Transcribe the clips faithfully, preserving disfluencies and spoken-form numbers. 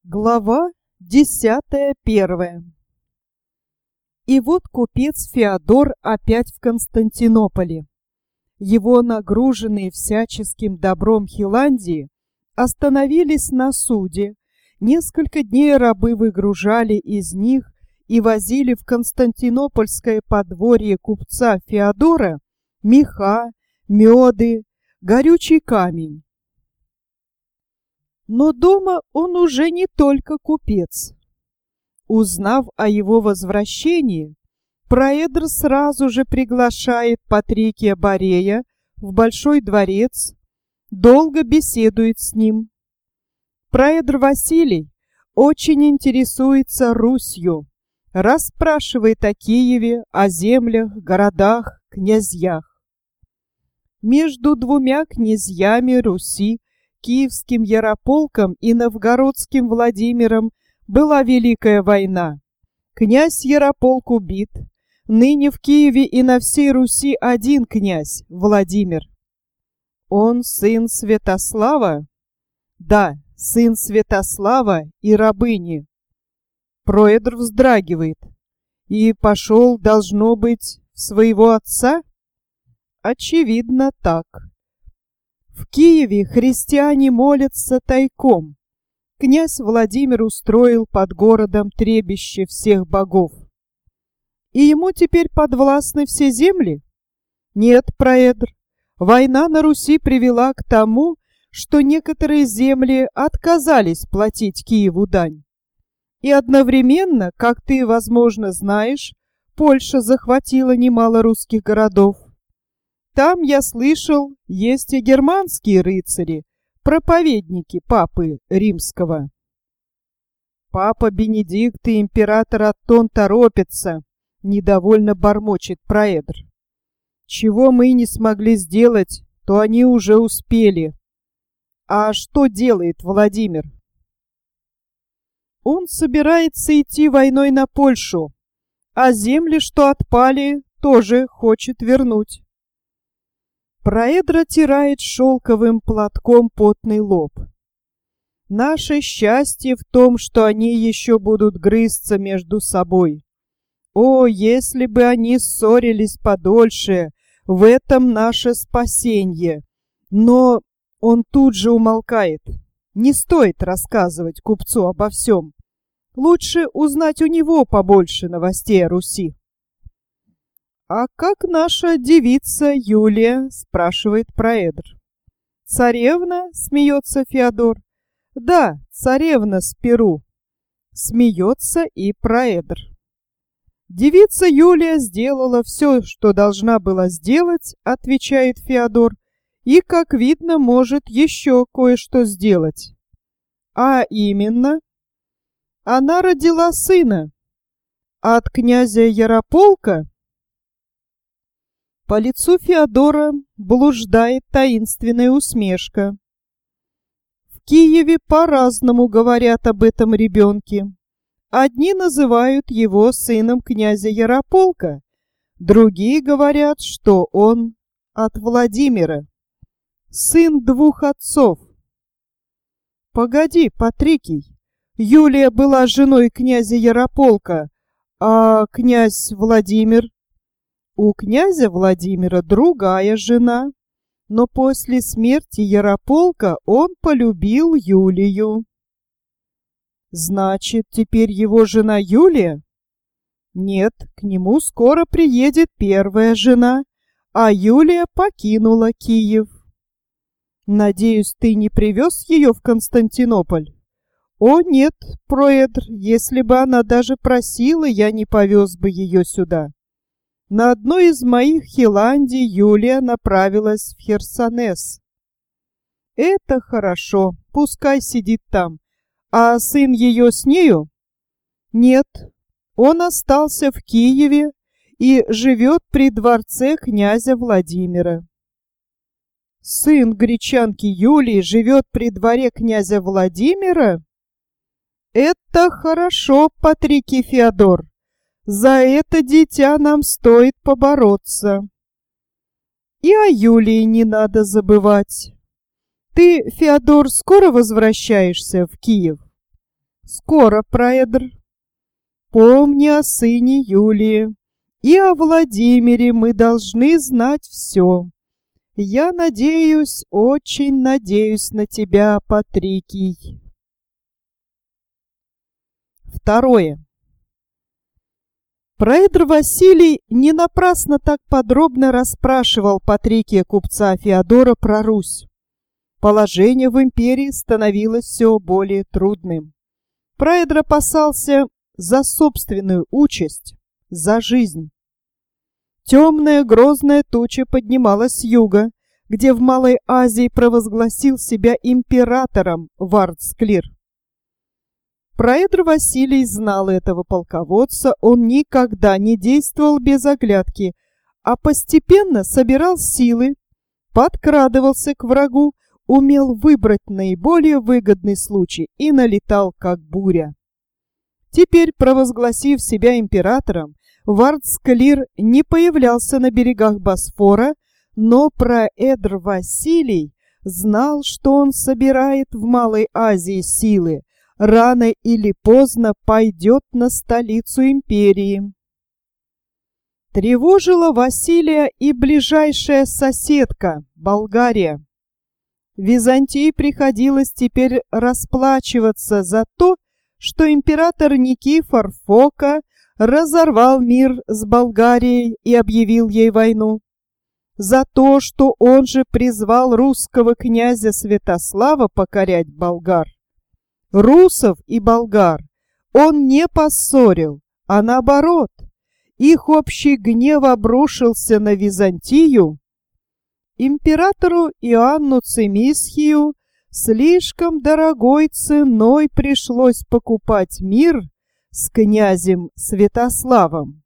Глава десятая первая. И вот купец Феодор опять в Константинополе. Его нагруженные всяческим добром хиландии остановились на суде. Несколько дней рабы выгружали из них и возили в константинопольское подворье купца Феодора меха, меды, горючий камень. Но дома он уже не только купец. Узнав о его возвращении, Проэдр сразу же приглашает Патрикия Борея в Большой дворец, долго беседует с ним. Проэдр Василий очень интересуется Русью, расспрашивает о Киеве, о землях, городах, князьях. Между двумя князьями Руси, Киевским Ярополком и Новгородским Владимиром, была Великая война. Князь Ярополк убит. Ныне в Киеве и на всей Руси один князь, Владимир. Он сын Святослава? Да, сын Святослава и рабыни. Проэдр вздрагивает. И пошел, должно быть, в своего отца? Очевидно, так. В Киеве христиане молятся тайком. Князь Владимир устроил под городом требище всех богов. И ему теперь подвластны все земли? Нет, Проэдр, война на Руси привела к тому, что некоторые земли отказались платить Киеву дань. И одновременно, как ты, возможно, знаешь, Польша захватила немало русских городов. Там, я слышал, есть и германские рыцари, проповедники папы римского. Папа Бенедикт и император Аттон торопятся, недовольно бормочет Проэдр. Чего мы не смогли сделать, то они уже успели. А что делает Владимир? Он собирается идти войной на Польшу, а земли, что отпали, тоже хочет вернуть. Проэдр оттирает шелковым платком потный лоб. Наше счастье в том, что они еще будут грызться между собой. О, если бы они ссорились подольше, в этом наше спасение. Но он тут же умолкает. Не стоит рассказывать купцу обо всем. Лучше узнать у него побольше новостей о Руси. «А как наша девица Юлия?» — спрашивает Проэдр. «Царевна?» — смеется Феодор. «Да, царевна с Перу». Смеется и Проэдр. «Девица Юлия сделала все, что должна была сделать», — отвечает Феодор, «и, как видно, может еще кое-что сделать». «А именно?» «Она родила сына. От князя Ярополка?» По лицу Феодора блуждает таинственная усмешка. В Киеве по-разному говорят об этом ребенке. Одни называют его сыном князя Ярополка, другие говорят, что он от Владимира, сын двух отцов. Погоди, Патрикий, Юлия была женой князя Ярополка, а князь Владимир... У князя Владимира другая жена, но после смерти Ярополка он полюбил Юлию. Значит, теперь его жена Юлия? Нет, к нему скоро приедет первая жена, а Юлия покинула Киев. Надеюсь, ты не привез ее в Константинополь? О нет, Проэдр, если бы она даже просила, я не повез бы ее сюда. На одной из моих хиландий Юлия направилась в Херсонес. Это хорошо, пускай сидит там. А сын ее с нею? Нет, он остался в Киеве и живет при дворце князя Владимира. Сын гречанки Юлии живет при дворе князя Владимира? Это хорошо, Патрикий Феодор. За это дитя нам стоит побороться. И о Юлии не надо забывать. Ты, Феодор, скоро возвращаешься в Киев? скоро, Проэдр. Помни о сыне Юлии, и о Владимире мы должны знать все. Я надеюсь, очень надеюсь на тебя, Патрикий. Второе. Проэдр Василий не напрасно так подробно расспрашивал Патрикия купца Феодора про Русь. Положение в империи становилось все более трудным. Проэдр опасался за собственную участь, за жизнь. Темная грозная туча поднималась с юга, где в Малой Азии провозгласил себя императором Вардсклир. Проэдр Василий знал этого полководца, он никогда не действовал без оглядки, а постепенно собирал силы, подкрадывался к врагу, умел выбрать наиболее выгодный случай и налетал как буря. Теперь, провозгласив себя императором, Вардсклир не появлялся на берегах Босфора, но Проэдр Василий знал, что он собирает в Малой Азии силы, рано или поздно пойдет на столицу империи. Тревожила Василия и ближайшая соседка – Болгария. Византии приходилось теперь расплачиваться за то, что император Никифор Фока разорвал мир с Болгарией и объявил ей войну, за то, что он же призвал русского князя Святослава покорять болгар. Русов и болгар он не поссорил, а наоборот, их общий гнев обрушился на Византию. Императору Иоанну Цимисхию слишком дорогой ценой пришлось покупать мир с князем Святославом.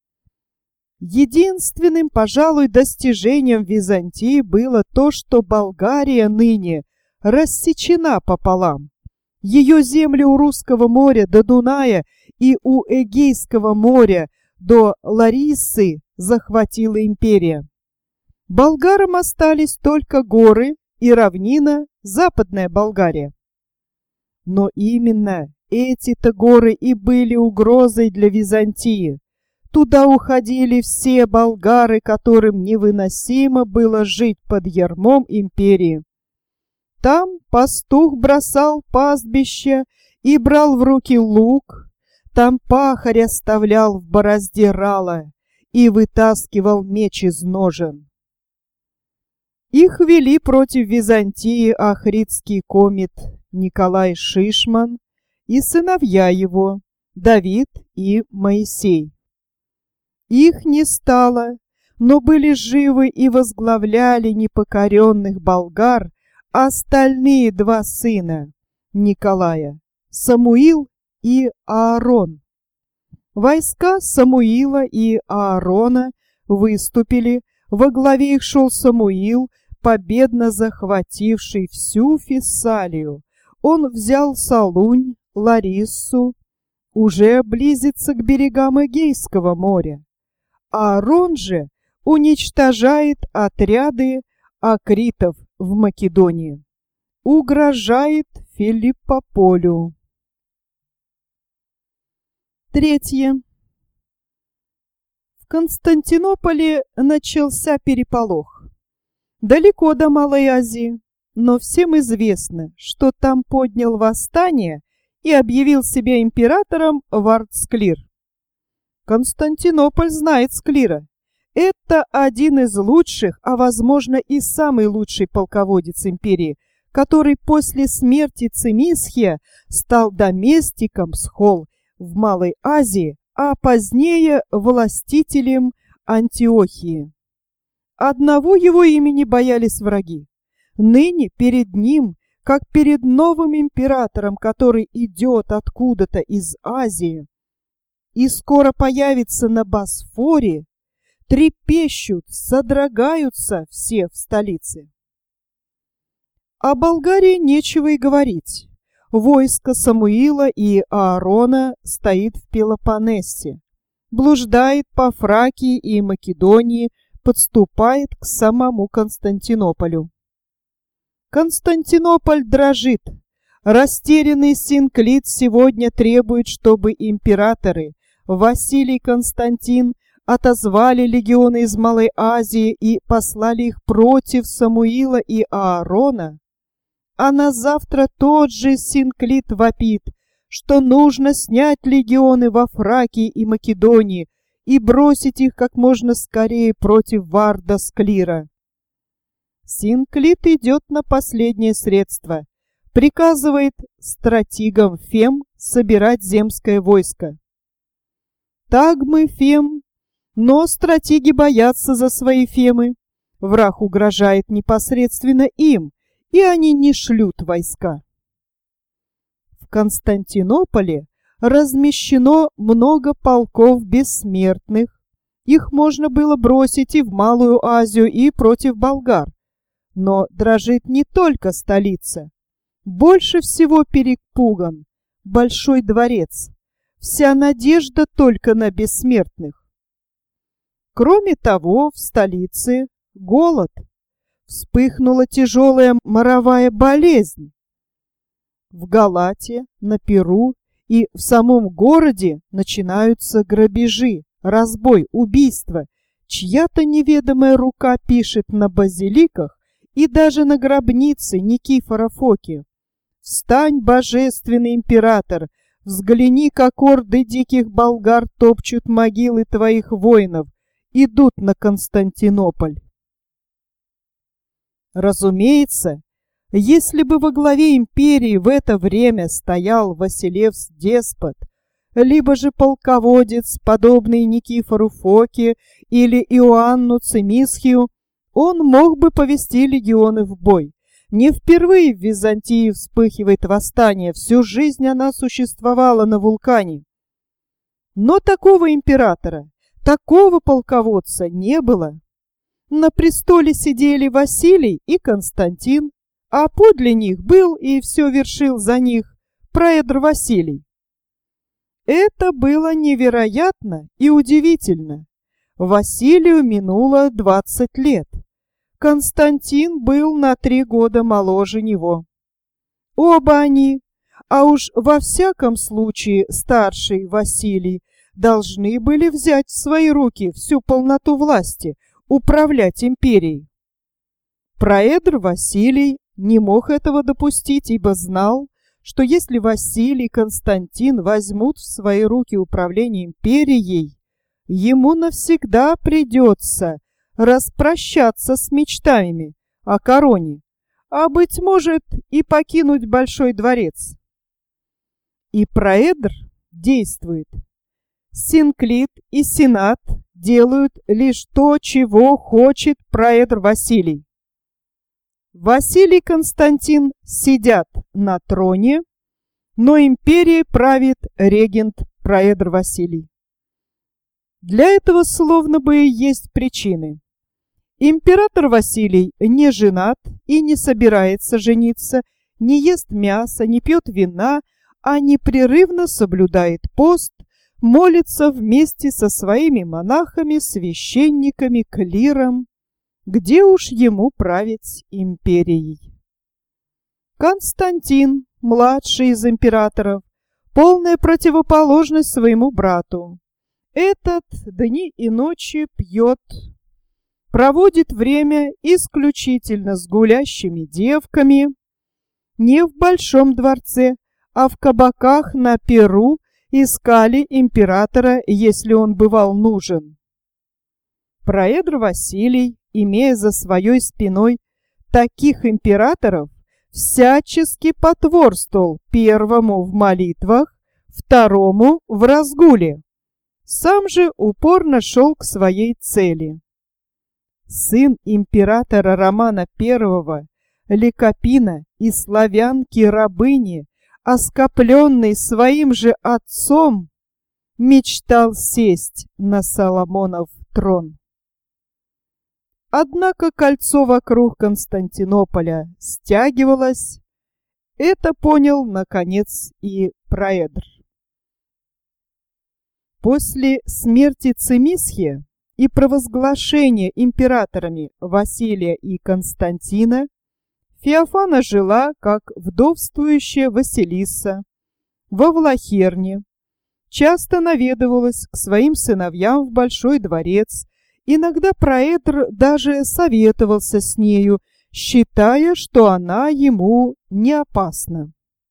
Единственным, пожалуй, достижением Византии было то, что Болгария ныне рассечена пополам. Ее земли у Русского моря до Дуная и у Эгейского моря до Ларисы захватила империя. Болгарам остались только горы и равнина, Западная Болгария. Но именно эти-то горы и были угрозой для Византии. Туда уходили все болгары, которым невыносимо было жить под ярмом империи. Там пастух бросал пастбище и брал в руки лук, там пахарь оставлял в борозде рала и вытаскивал меч из ножен. Их вели против Византии ахридский комит Николай Шишман и сыновья его Давид и Моисей. Их не стало, но были живы и возглавляли непокоренных болгар остальные два сына Николая, Самуил и Аарон. Войска Самуила и Аарона выступили, во главе их шел Самуил, победно захвативший всю Фессалию. Он взял Салунь, Лариссу, уже близится к берегам Эгейского моря. Аарон же уничтожает отряды акритов в Македонии, угрожает Филиппополю. Третье. В Константинополе начался переполох. Далеко до Малой Азии, но всем известно, что там поднял восстание и объявил себя императором Вардсклир. Константинополь знает Склира. Это один из лучших, а возможно и самый лучший полководец империи, который после смерти Цимисхия стал доместиком Схол в Малой Азии, а позднее властителем Антиохии. Одного его имени боялись враги. Ныне перед ним, как перед новым императором, который идет откуда-то из Азии и скоро появится на Босфоре, трепещут, содрогаются все в столице. О Болгарии нечего и говорить. Войско Самуила и Аарона стоит в Пелопоннесе, блуждает по Фракии и Македонии, подступает к самому Константинополю. Константинополь дрожит, Растерянный Синклит сегодня требует, чтобы императоры Василий и Константин отозвали легионы из Малой Азии и послали их против Самуила и Аарона, а на завтра тот же Синклит вопит, что нужно снять легионы во Фракии и Македонии и бросить их как можно скорее против Варда Склира. Синклит идет на последнее средство, приказывает стратигам Фем собирать земское войско. Тагмы Фем, но стратеги боятся за свои Фемы. Враг угрожает непосредственно им, и они не шлют войска. В Константинополе размещено много полков бессмертных. Их можно было бросить и в Малую Азию, и против болгар. Но дрожит не только столица. Больше всего перепуган Большой дворец. Вся надежда только на бессмертных. Кроме того, в столице голод. Вспыхнула тяжелая моровая болезнь. В Галате, на Перу и в самом городе начинаются грабежи, разбой, убийства. Чья-то неведомая рука пишет на базиликах и даже на гробнице Никифора Фоки: «Встань, божественный император, взгляни, как орды диких болгар топчут могилы твоих воинов, идут на Константинополь». Разумеется, если бы во главе империи в это время стоял Василевс-деспот, либо же полководец, подобный Никифору Фоке или Иоанну Цимисхию, он мог бы повести легионы в бой. Не впервые в Византии вспыхивает восстание, всю жизнь она существовала на вулкане. Но такого императора, такого полководца не было. На престоле сидели Василий и Константин, а подле них был и все вершил за них праэдр Василий. Это было невероятно и удивительно. Василию минуло двадцать лет. Константин был на три года моложе него. Оба они, а уж во всяком случае старший Василий, должны были взять в свои руки всю полноту власти, управлять империей. Праэдр Василий не мог этого допустить, ибо знал, что если Василий и Константин возьмут в свои руки управление империей, ему навсегда придется распрощаться с мечтами о короне, а, быть может, и покинуть Большой дворец. И праэдр действует. Синклит и Сенат делают лишь то, чего хочет праэдр Василий. Василий и Константин сидят на троне, но империей правит регент праэдр Василий. Для этого словно бы есть причины. Император Василий не женат и не собирается жениться, не ест мяса, не пьет вина, а непрерывно соблюдает пост, молится вместе со своими монахами, священниками, клиром. Где уж ему править империей? Константин, младший из императоров, полная противоположность своему брату. Этот дни и ночи пьет, проводит время исключительно с гулящими девками, не в Большом дворце, а в кабаках на Перу искали императора, если он бывал нужен. Праэдр Василий, имея за своей спиной таких императоров, всячески потворствовал первому в молитвах, второму в разгуле. Сам же упорно шел к своей цели. Сын императора Романа Первого, Ликопина и славянки-рабыни, оскопленный своим же отцом, мечтал сесть на Соломонов трон. Однако кольцо вокруг Константинополя стягивалось. Это понял, наконец, и праэдр. После смерти Цимисхия и провозглашения императорами Василия и Константина Феофана жила, как вдовствующая Василиса, во Влахерне, часто наведывалась к своим сыновьям в большой дворец, иногда Проэдр даже советовался с нею, считая, что она ему не опасна.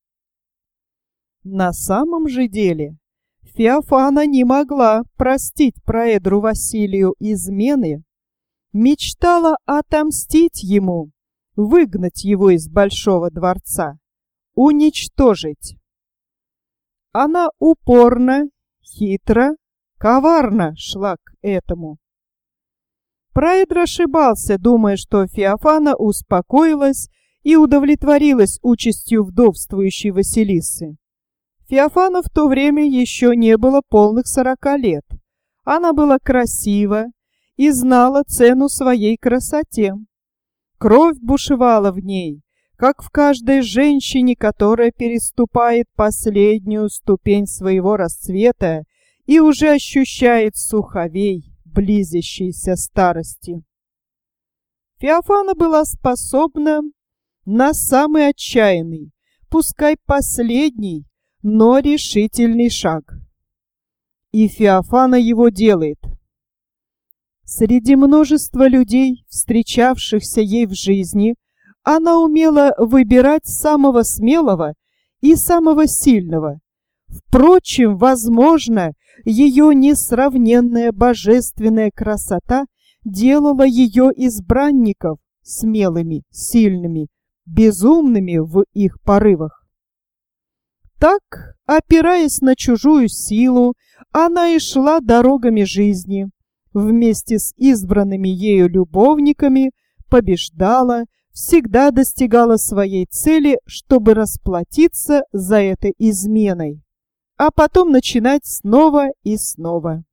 На самом же деле Феофана не могла простить Проэдру Василию измены, мечтала отомстить ему, выгнать его из большого дворца, уничтожить. Она упорно, хитро, коварно шла к этому. Проэдр ошибался, думая, что Феофана успокоилась и удовлетворилась участью вдовствующей Василисы. Феофана в то время еще не было полных сорока лет. Она была красива и знала цену своей красоте. Кровь бушевала в ней, как в каждой женщине, которая переступает последнюю ступень своего расцвета и уже ощущает суховей близящейся старости. Феофана была способна на самый отчаянный, пускай последний, но решительный шаг. И Феофана его делает. Среди множества людей, встречавшихся ей в жизни, она умела выбирать самого смелого и самого сильного. Впрочем, возможно, ее несравненная божественная красота делала ее избранников смелыми, сильными, безумными в их порывах. Так, опираясь на чужую силу, она и шла дорогами жизни, вместе с избранными ею любовниками побеждала, всегда достигала своей цели, чтобы расплатиться за это изменой, а потом начинать снова и снова.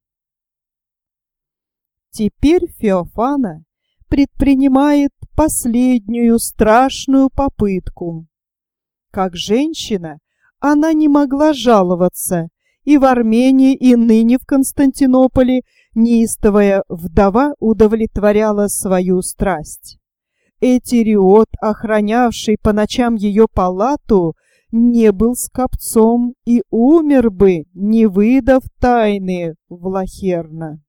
Теперь Феофана предпринимает последнюю страшную попытку. Как женщина, она не могла жаловаться, и в Армении, и ныне в Константинополе неистовая вдова удовлетворяла свою страсть. Этириот, охранявший по ночам ее палату, не был скопцом и умер бы, не выдав тайны Влахерна.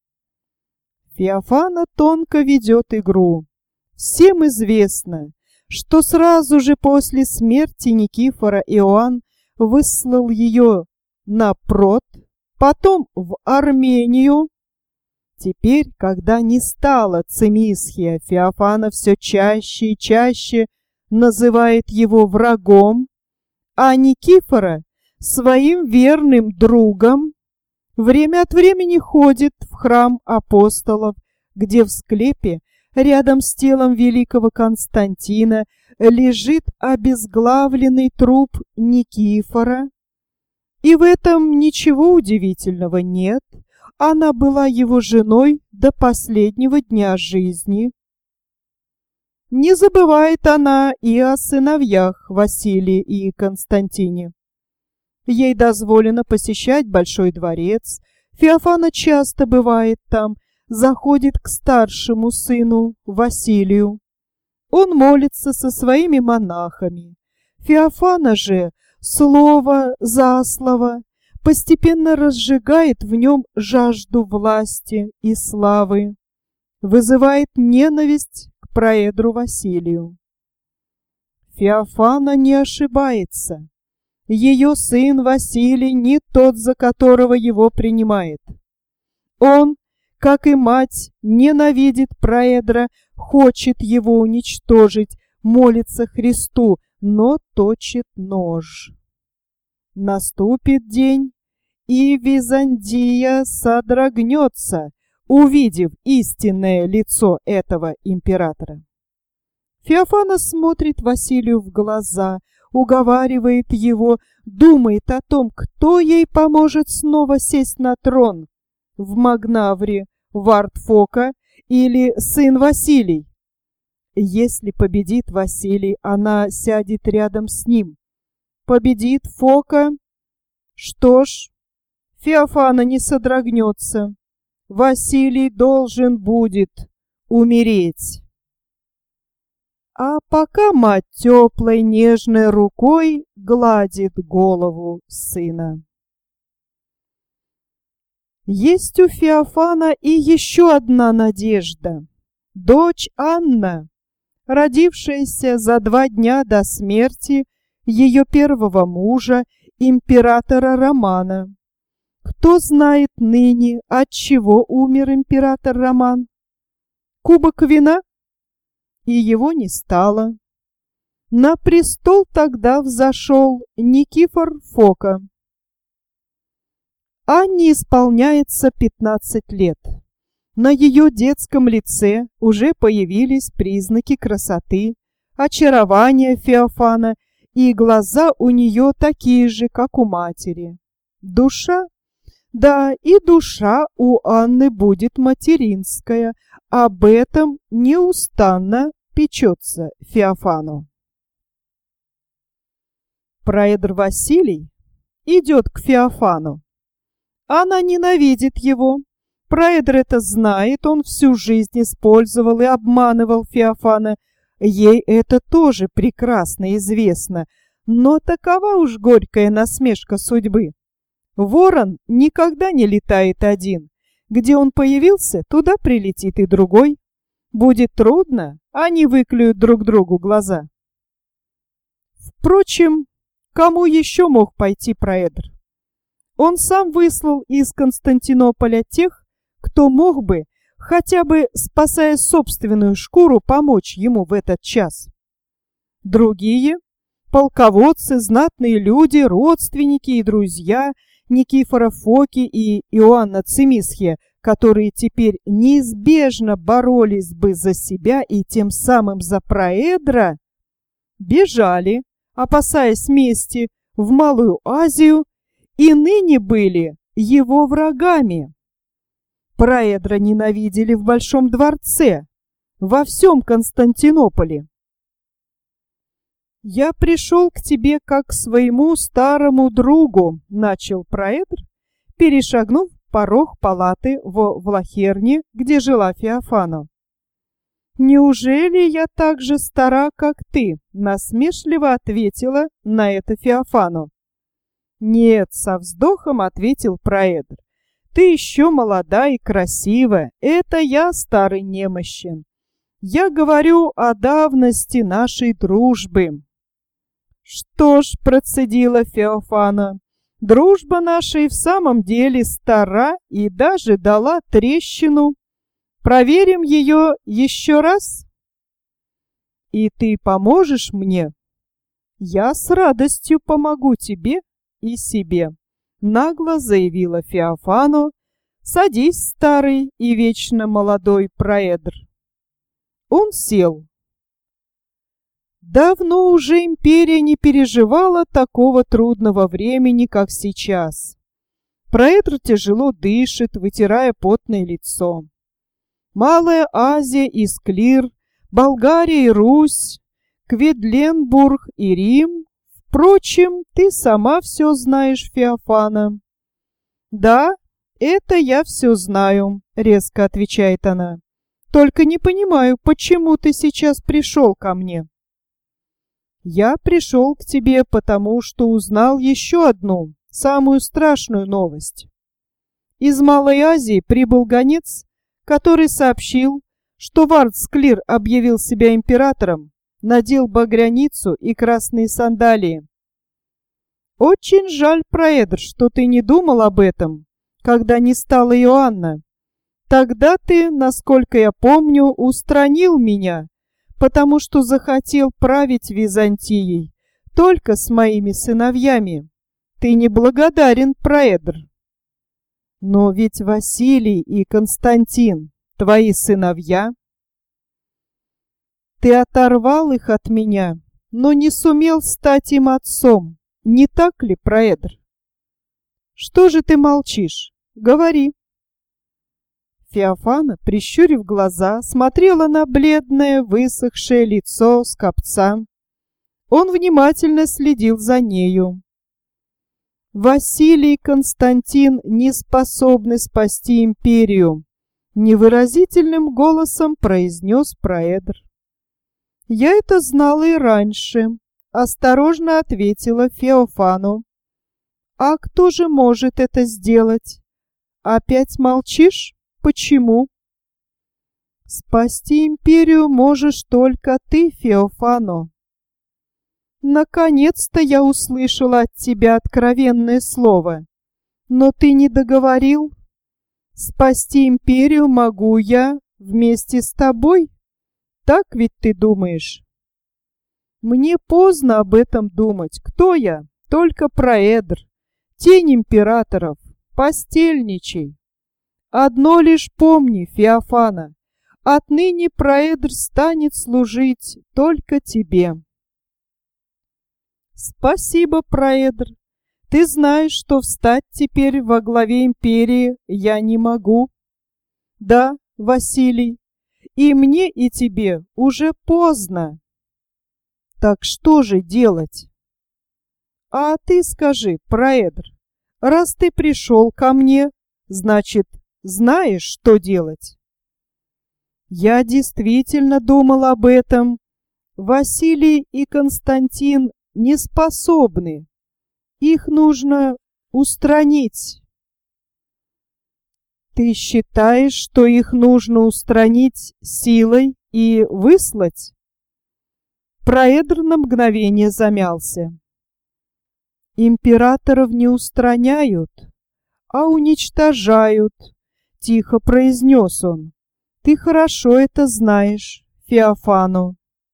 Феофана тонко ведет игру. Всем известно, что сразу же после смерти Никифора Иоанн выслал ее на Прот, потом в Армению. Теперь, когда не стало Цимисхия, Феофана все чаще и чаще называет его врагом, а Никифора своим верным другом. Время от времени ходит в храм апостолов, где в склепе рядом с телом великого Константина лежит обезглавленный труп Никифора. И в этом ничего удивительного нет. Она была его женой до последнего дня жизни. Не забывает она и о сыновьях Василии и Константине. Ей дозволено посещать Большой дворец. Феофана часто бывает там, заходит к старшему сыну Василию. Он молится со своими монахами. Феофана же, слово за слово, постепенно разжигает в нем жажду власти и славы, вызывает ненависть к Проэдру Василию. Феофана не ошибается. Ее сын Василий не тот, за которого его принимает. Он, как и мать, ненавидит Проэдра, хочет его уничтожить, молится Христу, но точит нож. Наступит день, и Византия содрогнется, увидев истинное лицо этого императора. Феофана смотрит Василию в глаза, уговаривает его, думает о том, кто ей поможет снова сесть на трон: в Магнавре, Вард Фока или сын Василий. Если победит Василий, она сядет рядом с ним. Победит Фока, что ж, Феофана не содрогнется. Василий должен будет умереть. А пока мать теплой нежной рукой гладит голову сына. Есть у Феофана и еще одна надежда. Дочь Анна, родившаяся за два дня до смерти ее первого мужа, императора Романа. Кто знает ныне, от чего умер император Роман? Кубок вина? И его не стало. На престол тогда взошел Никифор Фока. Анне исполняется пятнадцать лет. На ее детском лице уже появились признаки красоты, очарования Феофана, и глаза у нее такие же, как у матери. Душа? Да, и душа у Анны будет материнская. Об этом неустанно печется Феофану. Проэдр Василий идет к Феофану. Она ненавидит его. Проэдр это знает, он всю жизнь использовал и обманывал Феофана. Ей это тоже прекрасно известно, но такова уж горькая насмешка судьбы. Ворон никогда не летает один. Где он появился, туда прилетит и другой. Будет трудно, они выклюют друг другу глаза. Впрочем, кому еще мог пойти Проэдр? Он сам выслал из Константинополя тех, кто мог бы, хотя бы спасая собственную шкуру, помочь ему в этот час. Другие — полководцы, знатные люди, родственники и друзья Никифора Фоки и Иоанна Цимисхия, которые теперь неизбежно боролись бы за себя и тем самым за Проэдра, бежали, опасаясь мести, в Малую Азию, и ныне были его врагами. Проэдра ненавидели в Большом дворце, во всем Константинополе. «Я пришел к тебе как к своему старому другу», — начал Проэдр, перешагнув порог палаты во Влахерне, где жила Феофана. «Неужели я так же стара, как ты?» — насмешливо ответила на это Феофану. «Нет», — со вздохом ответил Проэдр. «Ты еще молода и красива, это я старый немощен. Я говорю о давности нашей дружбы». «Что ж», — процедила Феофана, — «дружба наша и в самом деле стара и даже дала трещину. Проверим ее еще раз?» «И ты поможешь мне?» «Я с радостью помогу тебе и себе», — нагло заявила Феофану. «Садись, старый и вечно молодой Проэдр». Он сел. Давно уже империя не переживала такого трудного времени, как сейчас. Проэдр тяжело дышит, вытирая потное лицо. Малая Азия и Склир, Болгария и Русь, Кведленбург и Рим. Впрочем, ты сама все знаешь, Феофана. «Да, это я все знаю», — резко отвечает она. «Только не понимаю, почему ты сейчас пришел ко мне?» «Я пришел к тебе, потому что узнал еще одну, самую страшную новость. Из Малой Азии прибыл гонец, который сообщил, что Вардсклир объявил себя императором, надел багряницу и красные сандалии. Очень жаль, Проэдр, что ты не думал об этом, когда не стала Иоанна. Тогда ты, насколько я помню, устранил меня, потому что захотел править Византией только с моими сыновьями. Ты неблагодарен, Проэдр. Но ведь Василий и Константин твои сыновья. Ты оторвал их от меня, но не сумел стать им отцом. Не так ли, Проэдр? Что же ты молчишь? Говори. Феофана, прищурив глаза, смотрела на бледное, высохшее лицо скопца. Он внимательно следил за нею. Василий и Константин не способны спасти империю, невыразительным голосом произнес Проэдр. Я это знала и раньше, осторожно ответила Феофану. А кто же может это сделать? Опять молчишь? Почему? Спасти империю можешь только ты, Феофано. Наконец-то я услышала от тебя откровенное слово. Но ты не договорил. Спасти империю могу я вместе с тобой? Так ведь ты думаешь? Мне поздно об этом думать. Кто я? Только проэдр. Тень императоров. Постельничай. Одно лишь помни, Феофана. Отныне проэдр станет служить только тебе. Спасибо, проэдр. Ты знаешь, что встать теперь во главе империи я не могу. Да, Василий, и мне, и тебе уже поздно. Так что же делать? А ты скажи, проэдр, раз ты пришел ко мне, значит, знаешь, что делать? Я действительно думал об этом. Василий и Константин не способны. Их нужно устранить. Ты считаешь, что их нужно устранить силой и выслать? Проэдр на мгновение замялся. Императоров не устраняют, а уничтожают, тихо произнес он. Ты хорошо это знаешь, Феофано.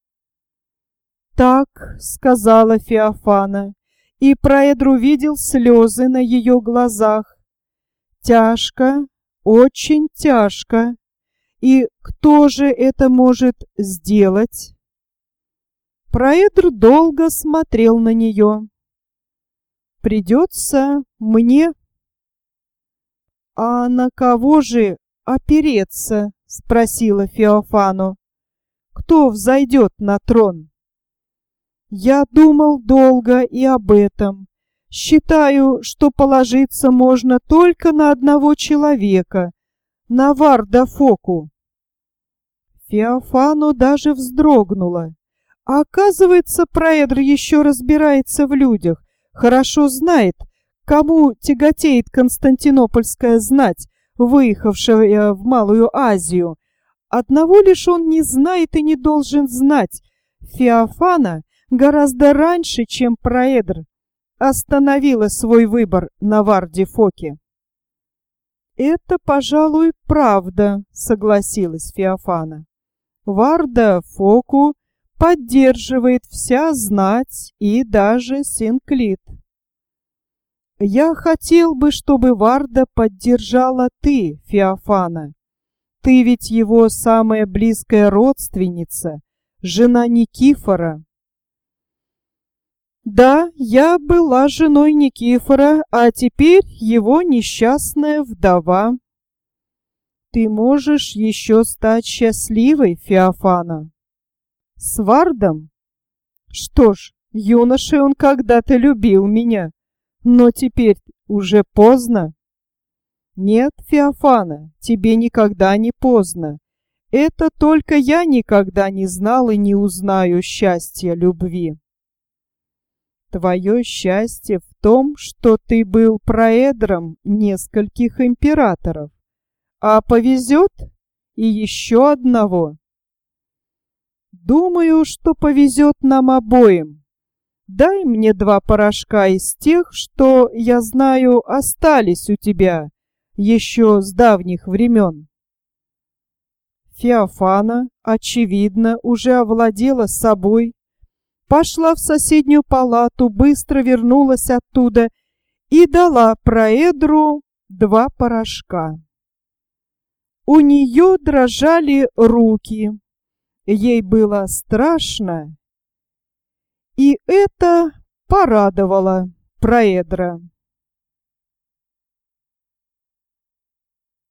Так, сказала Феофана, и проэдр увидел слезы на ее глазах. Тяжко, очень тяжко. И кто же это может сделать? Проэдр долго смотрел на нее. Придется мне. А на кого же опереться? Спросила Феофано. Кто взойдет на трон? Я думал долго и об этом. Считаю, что положиться можно только на одного человека, на Варда Фоку. Феофано даже вздрогнула. А оказывается, проэдр еще разбирается в людях, хорошо знает, кому тяготеет константинопольская знать, выехавшая в Малую Азию. Одного лишь он не знает и не должен знать. Феофана гораздо раньше, чем проэдр, остановила свой выбор на Варде Фоке. «Это, пожалуй, правда», — согласилась Феофана. «Варда Фоку поддерживает вся знать и даже Синклит. Я хотел бы, чтобы Варда поддержала ты, Феофана. Ты ведь его самая близкая родственница, жена Никифора». «Да, я была женой Никифора, а теперь его несчастная вдова». «Ты можешь еще стать счастливой, Феофана». «С Вардом? Что ж, юношей он когда-то любил меня, но теперь уже поздно». «Нет, Феофана, тебе никогда не поздно. Это только я никогда не знал и не узнаю счастья любви». «Твое счастье в том, что ты был проэдром нескольких императоров, а повезет и еще одного». «Думаю, что повезет нам обоим. Дай мне два порошка из тех, что, я знаю, остались у тебя еще с давних времен». Феофана, очевидно, уже овладела собой, пошла в соседнюю палату, быстро вернулась оттуда и дала проэдру два порошка. У нее дрожали руки, ей было страшно, и это порадовало проэдра.